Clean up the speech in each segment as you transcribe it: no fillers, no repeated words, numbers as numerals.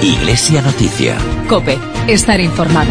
Iglesia Noticia. COPE. Estar informado.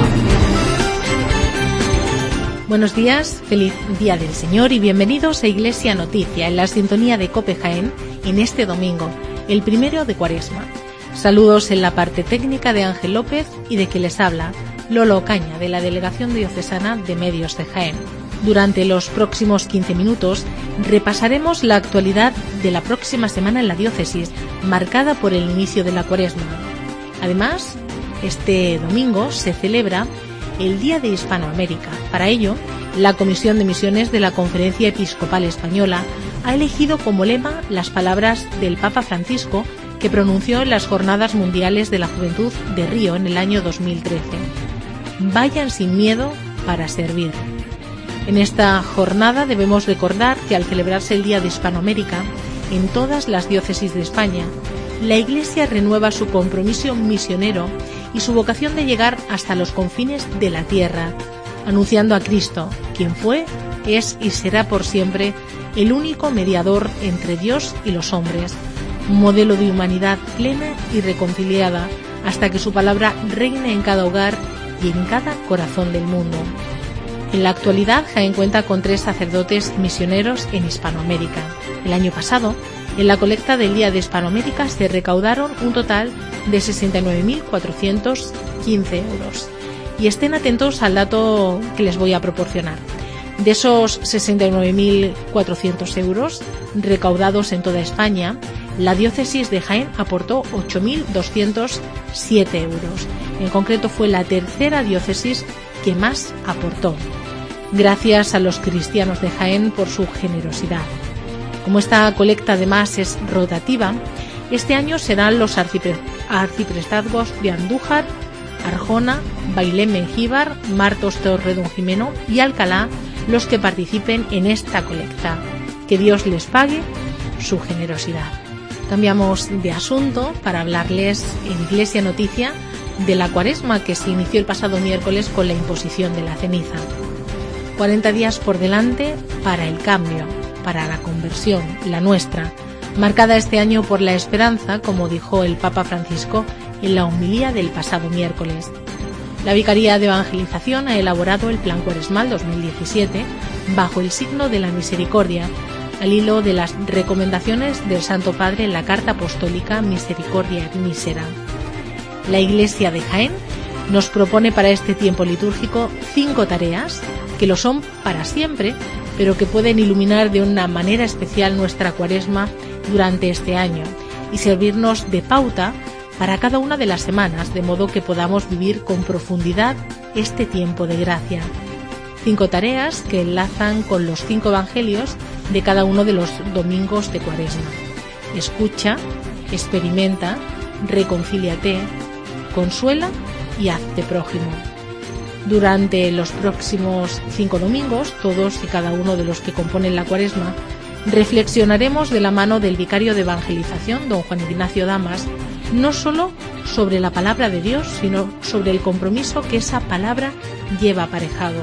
Buenos días, feliz Día del Señor y bienvenidos a Iglesia Noticia en la sintonía de COPE Jaén en este domingo, el 1 de Cuaresma. Saludos en la parte técnica de Ángel López y de quien les habla, Lolo Ocaña, de la Delegación Diocesana de Medios de Jaén. Durante los próximos 15 minutos repasaremos la actualidad de la próxima semana en la diócesis, marcada por el inicio de la Cuaresma. Además, este domingo se celebra el Día de Hispanoamérica. Para ello, la Comisión de Misiones de la Conferencia Episcopal Española ha elegido como lema las palabras del Papa Francisco que pronunció en las Jornadas Mundiales de la Juventud de Río en el año 2013. Vayan sin miedo para servir. En esta jornada debemos recordar que al celebrarse el Día de Hispanoamérica, en todas las diócesis de España, la Iglesia renueva su compromiso misionero y su vocación de llegar hasta los confines de la tierra, anunciando a Cristo, quien fue, es y será por siempre el único mediador entre Dios y los hombres, un modelo de humanidad plena y reconciliada, hasta que su palabra reine en cada hogar y en cada corazón del mundo. En la actualidad, Jaén cuenta con 3 sacerdotes misioneros en Hispanoamérica. El año pasado, en la colecta del Día de Hispanoamérica se recaudaron un total de 69.415 euros. Y estén atentos al dato que les voy a proporcionar. De esos 69.400 euros recaudados en toda España, la diócesis de Jaén aportó 8.207 euros. En concreto, fue la tercera diócesis que más aportó. Gracias a los cristianos de Jaén por su generosidad. Como esta colecta además es rotativa, este año serán los arciprestazgos de Andújar, Arjona, Bailén Mengíbar, Martos Torredonjimeno y Alcalá los que participen en esta colecta. Que Dios les pague su generosidad. Cambiamos de asunto para hablarles en Iglesia Noticia de la Cuaresma que se inició el pasado miércoles con la imposición de la ceniza. 40 días por delante para el cambio, para la conversión, la nuestra, marcada este año por la esperanza, como dijo el Papa Francisco en la homilía del pasado miércoles. La Vicaría de Evangelización ha elaborado el Plan Cuaresmal 2017 bajo el signo de la misericordia, al hilo de las recomendaciones del Santo Padre en la Carta Apostólica Misericordia et Misera. La Iglesia de Jaén nos propone para este tiempo litúrgico 5 tareas que lo son para siempre, pero que pueden iluminar de una manera especial nuestra Cuaresma durante este año y servirnos de pauta para cada una de las semanas, de modo que podamos vivir con profundidad este tiempo de gracia. 5 tareas que enlazan con los 5 evangelios de cada uno de los domingos de Cuaresma. Escucha, experimenta, reconcíliate, consuela y hazte prójimo. Durante los próximos 5 domingos, todos y cada uno de los que componen la Cuaresma, reflexionaremos de la mano del vicario de evangelización, don Juan Ignacio Damas, no solo sobre la palabra de Dios, sino sobre el compromiso que esa palabra lleva aparejado.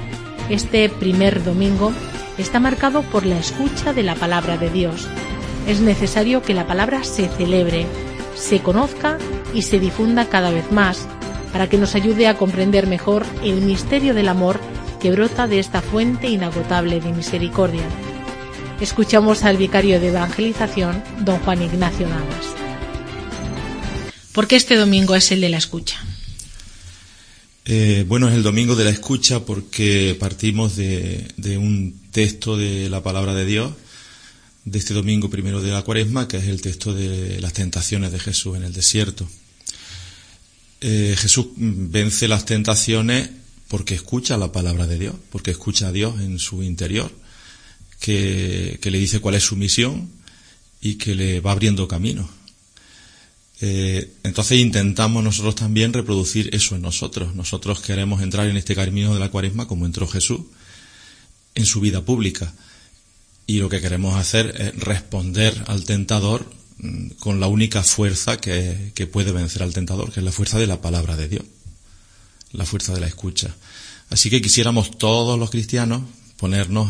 Este primer domingo está marcado por la escucha de la palabra de Dios. Es necesario que la palabra se celebre, se conozca y se difunda cada vez más, para que nos ayude a comprender mejor el misterio del amor que brota de esta fuente inagotable de misericordia. Escuchamos al vicario de evangelización, don Juan Ignacio Damas. ¿Por qué este domingo es el de la escucha? Bueno, es el domingo de la escucha porque partimos de un texto de la palabra de Dios, de este domingo 1 de la Cuaresma, que es el texto de las tentaciones de Jesús en el desierto. Jesús vence las tentaciones porque escucha la palabra de Dios, porque escucha a Dios en su interior, que le dice cuál es su misión y que le va abriendo camino. Entonces intentamos nosotros también reproducir eso en nosotros. Nosotros queremos entrar en este camino de la Cuaresma como entró Jesús en su vida pública. Y lo que queremos hacer es responder al tentador con la única fuerza que puede vencer al tentador, que es la fuerza de la palabra de Dios, la fuerza de la escucha. Así que quisiéramos todos los cristianos ponernos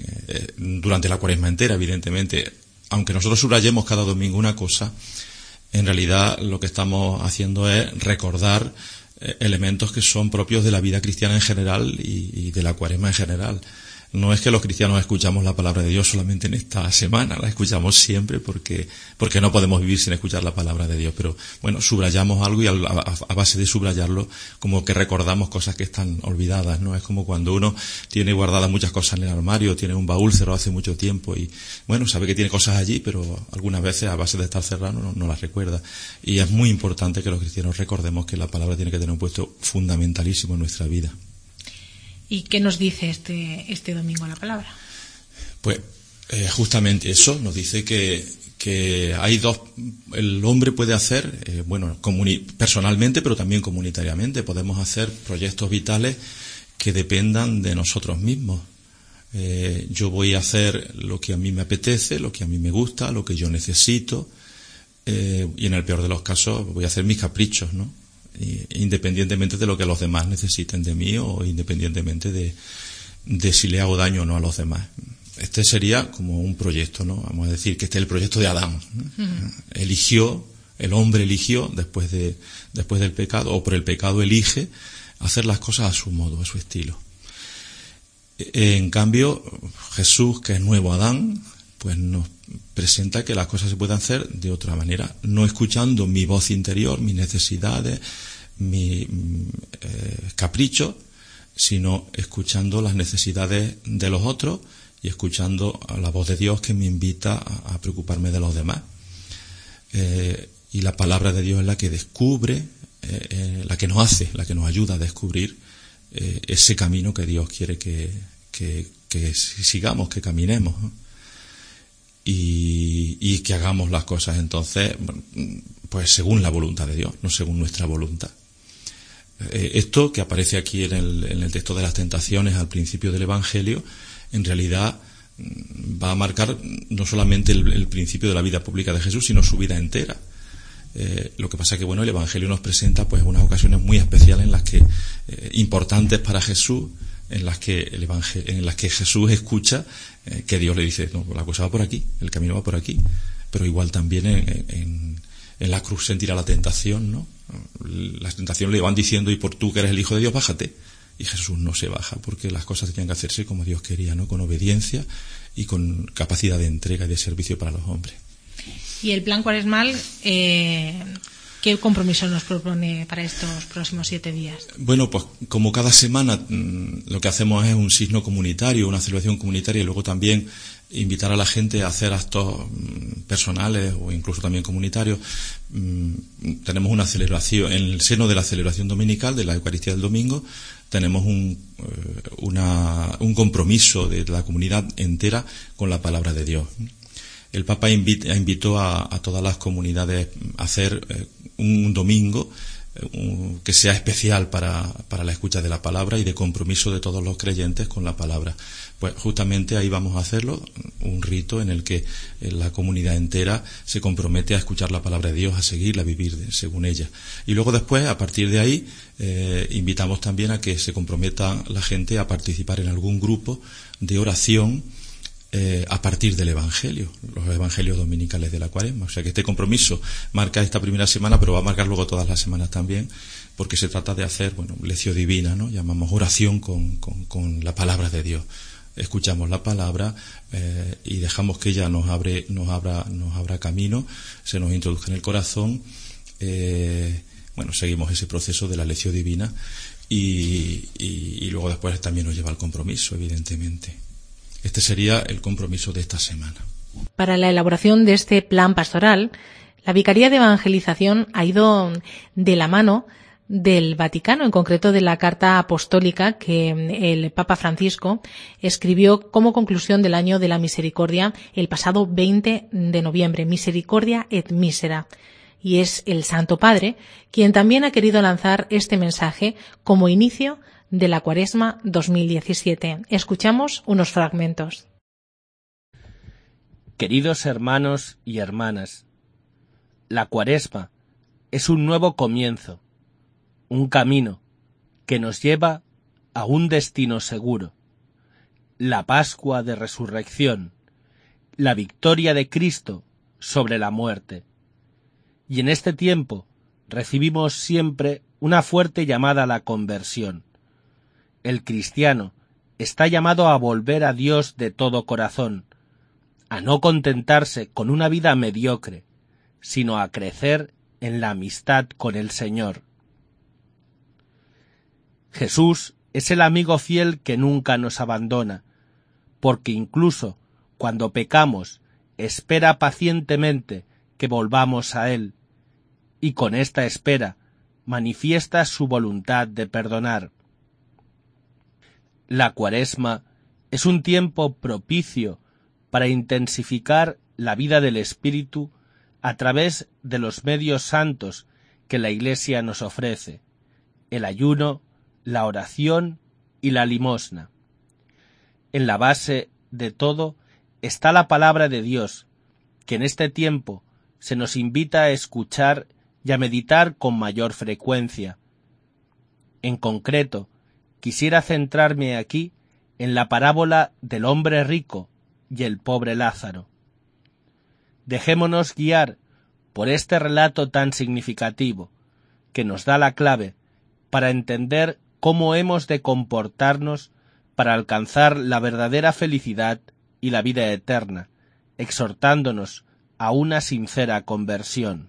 durante la Cuaresma entera, evidentemente, aunque nosotros subrayemos cada domingo una cosa, En realidad lo que estamos haciendo es recordar elementos que son propios de la vida cristiana en general y de la Cuaresma en general. No es que los cristianos escuchamos la palabra de Dios solamente en esta semana, la escuchamos siempre porque no podemos vivir sin escuchar la palabra de Dios. Pero bueno, subrayamos algo y a base de subrayarlo como que recordamos cosas que están olvidadas, ¿no? Es como cuando uno tiene guardadas muchas cosas en el armario, tiene un baúl cerrado hace mucho tiempo y bueno, sabe que tiene cosas allí, pero algunas veces a base de estar cerrado no las recuerda. Y es muy importante que los cristianos recordemos que la palabra tiene que tener un puesto fundamentalísimo en nuestra vida. ¿Y qué nos dice este domingo la palabra? Pues justamente eso, nos dice que hay dos, el hombre puede hacer, personalmente, pero también comunitariamente, podemos hacer proyectos vitales que dependan de nosotros mismos. Yo voy a hacer lo que a mí me apetece, lo que a mí me gusta, lo que yo necesito, y en el peor de los casos voy a hacer mis caprichos, ¿no? Independientemente de lo que los demás necesiten de mí o independientemente de si le hago daño o no a los demás. Este sería como un proyecto, ¿no? Vamos a decir que este es el proyecto de Adán, ¿no? El hombre eligió después del pecado, o por el pecado elige hacer las cosas a su modo, a su estilo. En cambio, Jesús, que es nuevo Adán, pues nos presenta que las cosas se pueden hacer de otra manera, no escuchando mi voz interior, mis necesidades, mis caprichos, sino escuchando las necesidades de los otros y escuchando a la voz de Dios que me invita a preocuparme de los demás. Y la palabra de Dios es la que descubre, la que nos hace, la que nos ayuda a descubrir ese camino que Dios quiere que sigamos, que caminemos, ¿no? Y que hagamos las cosas entonces pues según la voluntad de Dios, no según nuestra voluntad. Esto que aparece aquí en el texto de las tentaciones al principio del Evangelio, en realidad va a marcar no solamente el principio de la vida pública de Jesús, sino su vida entera. Lo que pasa es que el Evangelio nos presenta pues unas ocasiones muy especiales en las que importantes para Jesús, en las que Jesús escucha que Dios le dice, no, la cosa va por aquí, el camino va por aquí. Pero igual también en la cruz sentirá la tentación, ¿no? Las tentaciones le van diciendo, y por tú que eres el Hijo de Dios, bájate. Y Jesús no se baja, porque las cosas tenían que hacerse como Dios quería, ¿no? Con obediencia y con capacidad de entrega y de servicio para los hombres. Y el plan cuaresmal, ¿qué compromiso nos propone para estos próximos 7 días? Bueno, pues como cada semana lo que hacemos es un signo comunitario, una celebración comunitaria, y luego también invitar a la gente a hacer actos personales o incluso también comunitarios. Tenemos una celebración, en el seno de la celebración dominical de la Eucaristía del domingo, tenemos un compromiso de la comunidad entera con la palabra de Dios. El Papa invitó a todas las comunidades a hacer un domingo que sea especial para la escucha de la palabra y de compromiso de todos los creyentes con la palabra. Pues justamente ahí vamos a hacerlo, un rito en el que la comunidad entera se compromete a escuchar la palabra de Dios, a seguirla, a vivir según ella. Y luego después, a partir de ahí, invitamos también a que se comprometa la gente a participar en algún grupo de oración a partir del Evangelio, los Evangelios dominicales de la Cuaresma. O sea que este compromiso marca esta primera semana, pero va a marcar luego todas las semanas también, porque se trata de hacer, lección divina, ¿no? Llamamos oración con la palabra de Dios. Escuchamos la palabra y dejamos que ella nos abra camino, se nos introduzca en el corazón. Seguimos ese proceso de la lección divina y luego después también nos lleva al compromiso, evidentemente. Este sería el compromiso de esta semana. Para la elaboración de este plan pastoral, la Vicaría de Evangelización ha ido de la mano del Vaticano, en concreto de la carta apostólica que el Papa Francisco escribió como conclusión del año de la misericordia el pasado 20 de noviembre, Misericordia et Misera. Y es el Santo Padre quien también ha querido lanzar este mensaje como inicio de la Cuaresma 2017. Escuchamos unos fragmentos. Queridos hermanos y hermanas, la Cuaresma es un nuevo comienzo, un camino que nos lleva a un destino seguro, la Pascua de Resurrección, la victoria de Cristo sobre la muerte. y en este tiempo recibimos siempre una fuerte llamada a la conversión. El cristiano está llamado a volver a Dios de todo corazón, a no contentarse con una vida mediocre, sino a crecer en la amistad con el Señor. Jesús es el amigo fiel que nunca nos abandona, porque incluso cuando pecamos, espera pacientemente que volvamos a Él, y con esta espera manifiesta su voluntad de perdonar. La Cuaresma es un tiempo propicio para intensificar la vida del Espíritu a través de los medios santos que la Iglesia nos ofrece: el ayuno, la oración y la limosna. En la base de todo está la palabra de Dios, que en este tiempo se nos invita a escuchar y a meditar con mayor frecuencia. En concreto, quisiera centrarme aquí en la parábola del hombre rico y el pobre Lázaro. Dejémonos guiar por este relato tan significativo, que nos da la clave para entender cómo hemos de comportarnos para alcanzar la verdadera felicidad y la vida eterna, exhortándonos a una sincera conversión.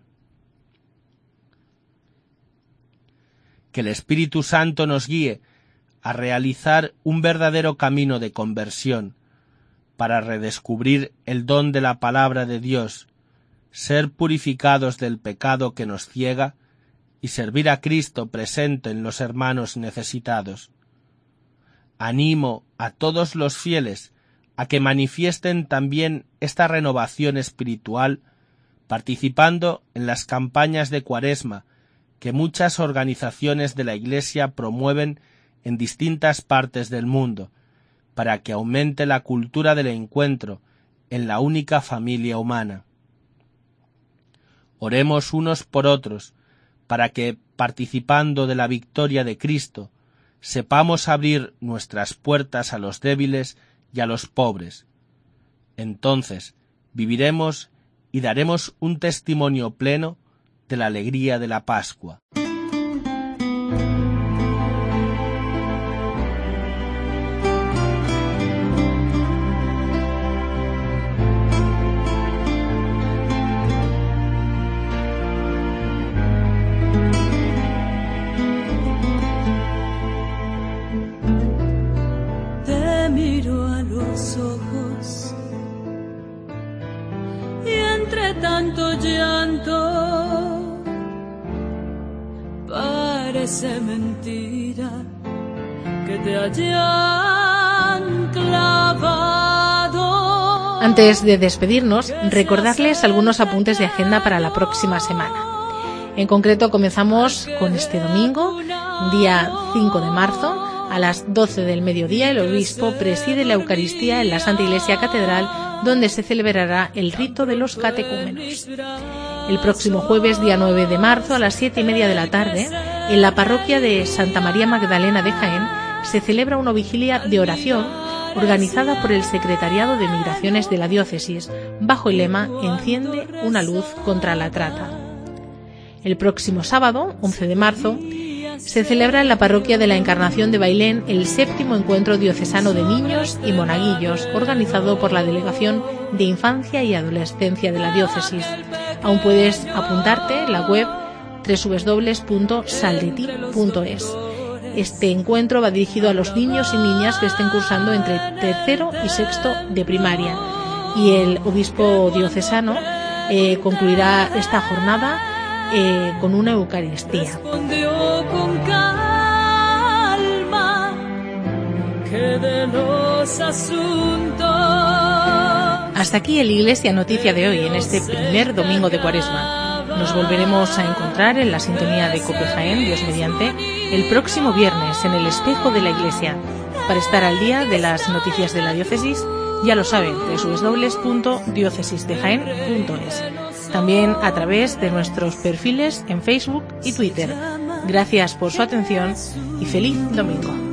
Que el Espíritu Santo nos guíe a realizar un verdadero camino de conversión, para redescubrir el don de la palabra de Dios, ser purificados del pecado que nos ciega y servir a Cristo presente en los hermanos necesitados. Animo a todos los fieles a que manifiesten también esta renovación espiritual participando en las campañas de Cuaresma que muchas organizaciones de la Iglesia promueven en distintas partes del mundo, para que aumente la cultura del encuentro en la única familia humana. Oremos unos por otros, para que, participando de la victoria de Cristo, sepamos abrir nuestras puertas a los débiles y a los pobres. Entonces viviremos y daremos un testimonio pleno de la alegría de la Pascua. Tanto llanto, parece mentira que te hayan clavado. Antes de despedirnos, recordarles algunos apuntes de agenda para la próxima semana. En concreto, comenzamos con este domingo, día 5 de marzo, a las 12 del mediodía. El obispo preside la Eucaristía en la Santa Iglesia Catedral, donde se celebrará el rito de los catecúmenos. El próximo jueves, día 9 de marzo, a las 7:30 de la tarde, en la parroquia de Santa María Magdalena de Jaén, se celebra una vigilia de oración organizada por el Secretariado de Migraciones de la Diócesis, bajo el lema «Enciende una luz contra la trata». El próximo sábado, 11 de marzo, se celebra en la parroquia de la Encarnación de Bailén el 7º encuentro diocesano de niños y monaguillos, organizado por la Delegación de Infancia y Adolescencia de la diócesis. Aún puedes apuntarte en la web www.saldeti.es. Este encuentro va dirigido a los niños y niñas que estén cursando entre tercero y sexto de primaria, y el obispo diocesano concluirá esta jornada con una Eucaristía. Con calma, que de los asuntos. Hasta aquí el Iglesia Noticia de hoy, en este primer domingo de Cuaresma. Nos volveremos a encontrar en la sintonía de COPE Jaén, Dios mediante, el próximo viernes en el Espejo de la Iglesia, para estar al día de las noticias de la diócesis. Ya lo saben, www.diocesisdejaen.es. También a través de nuestros perfiles en Facebook y Twitter. Gracias por su atención y feliz domingo.